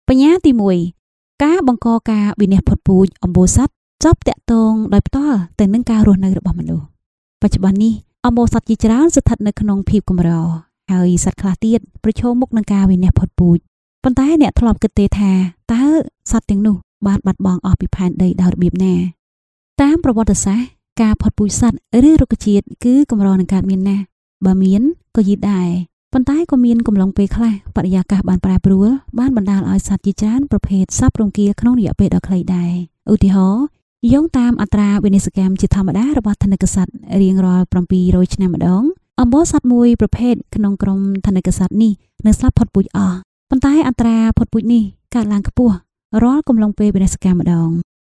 បញ្ញាទី1ការបង្កការវិនិច្ឆ័យផុតពូជអំបូរសត្វចប់តាក់ទងដោយផ្ទាល់ទៅនឹងការរស់នៅរបស់មនុស្សបច្ចុប្បន្ននេះអំបូរសត្វជាច្រើនស្ថិតនៅក្នុងភាពកម្រហើយសត្វខ្លះទៀតប្រឈមមុខនឹងការវិនិច្ឆ័យផុតពូជប៉ុន្តែអ្នកធ្លាប់គិតទេថាតើសត្វទាំងនោះបានបាត់បង់អស់ពីផែនដីដោយរបៀបណាតាមប្រវត្តិសាស្ត្រការផុតពូជសត្វឬរុក្ខជាតិគឺកម្រនឹងកើតមានណាស់បើមានក៏យឺតដែរប៉ុន្តែក៏មានកំឡុងពេលខ្លះបរិយាកាសបានប្រែប្រួលបានបណ្ដាលឲ្យសត្វជាច្រើនប្រភេទសត្វរង្គាលក្នុងរយៈពេលដ៏ខ្លីដែរឧទាហរណ៍យោងតាមអត្រាវិនិស្សកម្មជាធម្មតារបស់ថនិកសត្វរៀងរាល់700ឆ្នាំម្ដងអំបូរសត្វមួយប្រភេទក្នុងក្រុមថនិកសត្វនេះនឹងស្លាប់ផុតពូជអស់ប៉ុន្តែអត្រាផុតពូជនេះកើតឡើងខ្ពស់រាល់កំឡុងពេលវិនិស្សកម្មម្ដង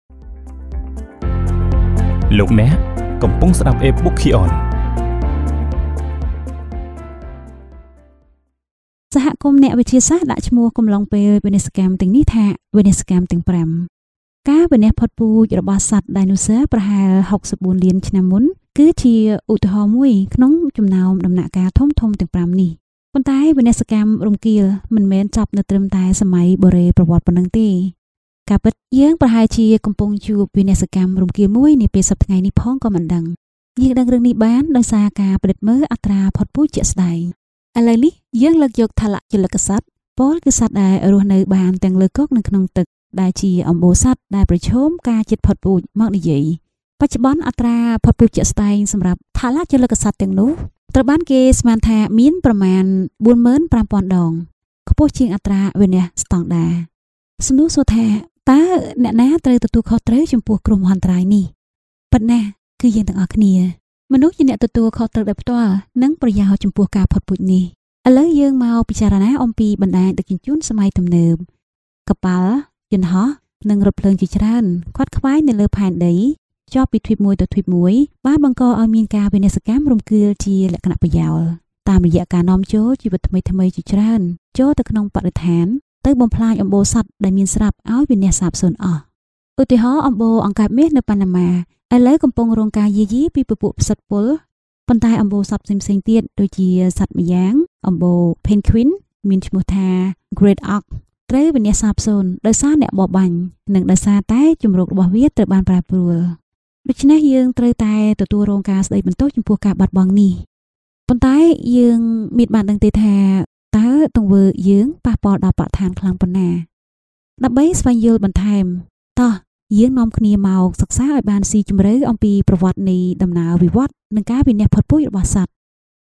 លោកអ្នកកំពុងស្ដាប់ e-book Kion សហគមន៍អ្នកវិទ្យាសាស្ត្រដាក់ឈ្មោះកំឡុងពេលវិនិស្សកម្មទាំងនេះថាវិនិស្សកម្មទាំង5ការវិនិច្ឆ័យផុតពូជរបស់សត្វ Dinosaur ប្រហែល64លានឆ្នាំមុនគឺជាឧទាហរណ៍មួយក្នុងចំណោមដំណាក់កាលធំៗទាំង5នេះប៉ុន្តែវិនិស្សកម្មរង្គាលមិនមែនចប់នៅត្រឹមតែសម័យបុរេប្រវត្តិប៉ុណ្ណឹងទេការពិតយើងប្រហែលជាកំពុងជួបវិនិស្សកម្មរង្គាលមួយនាពេលសប្តាហ៍ថ្ងៃនេះផងក៏មិនដឹងយើងដឹងរឿងនេះបានដោយសារការពិនិត្យមើលអត្រាផុតពូជជាក់ស្ដែងឥឡូវនេះយើងលើកយកថលជលិកសត្វពលគឺសត្វដែលរស់នៅបានទាំងលើគោកនិងក្នុងទឹកដែលជាអំបូរសត្វដែលប្រឈមការជិតផុតពូជមកនិយាយបច្ចុប្បន្នអត្រាផុតពូជជាក់ស្ដែងសម្រាប់ថលជលិកសត្វទាំងនោះត្រូវបានគេស្មានថាមានប្រមាណ 45,000 ដងខ្ពស់ជាងអត្រាវិនិច្ឆ័យស្តង់ដារសំណួរសួរថាតើអ្នកណាត្រូវទទួលខុសត្រូវចំពោះគ្រោះមហន្តរាយនេះប៉ុន្តែគឺយើងទាំងអស់គ្នាមនុស្សជាអ្នកទទួលខុសត្រូវដោយផ្ទាល់និងប្រយោជន៍ចំពោះការផុតពូជនេះឥឡូវយើងមកពិចារណាអំពីបណ្ដាញដឹកជញ្ជូនសម័យទំនើបកប៉ាល់យន្តហោះនិងរថភ្លើងជាច្រើនខ្វាត់ខ្វាយនៅលើផែនដីជាប់ពីទ្វីបមួយទៅទ្វីបមួយបានបង្កឲ្យមានការវិនិស្សកម្មរំគាលជាលក្ខណៈប្រយោលតាមរយៈការនាំចូលជីវិតថ្មីៗជាច្រើនចូលទៅក្នុងបរិស្ថានទៅបំផ្លាញអំបូរសត្វដែលមានស្រាប់ឲ្យវិនាសសាបសូន្យអស់ឧទាហរណ៍អំបូរអង្កែបមាសនៅប៉ាណាម៉ាឥឡូវកំពុងរងការយាយីពីពពួកផ្សិតពុលប៉ុន្តែអំបូរសត្វផ្សេងៗទៀតដូចជាសត្វម្យ៉ាងអំបូរ Penguin មានឈ្មោះថា Great Auk ត្រូវវិនាសសាបសូន្យដោយសារអ្នកបរបាញ់និងដោយសារតែជម្រករបស់វាត្រូវបានប្រែប្រួលដូច្នេះយើងត្រូវតែទទួលរងការស្ដីបន្ទោសចំពោះការបាត់បង់នេះប៉ុន្តែយើងមានបានដឹងទេថាតើទង្វើយើងប៉ះពាល់ដល់បរិស្ថានខ្លាំងប៉ុណ្ណាដើម្បីស្វែងយល់បន្ថែមតោះយើងនាំគ្នាមកសិក្សាឲ្យបានស៊ីជម្រៅអំពីប្រវត្តិនៃដំណើរវិវត្តន៍និងការវិនិច្ឆ័យផុតពូជរបស់សត្វ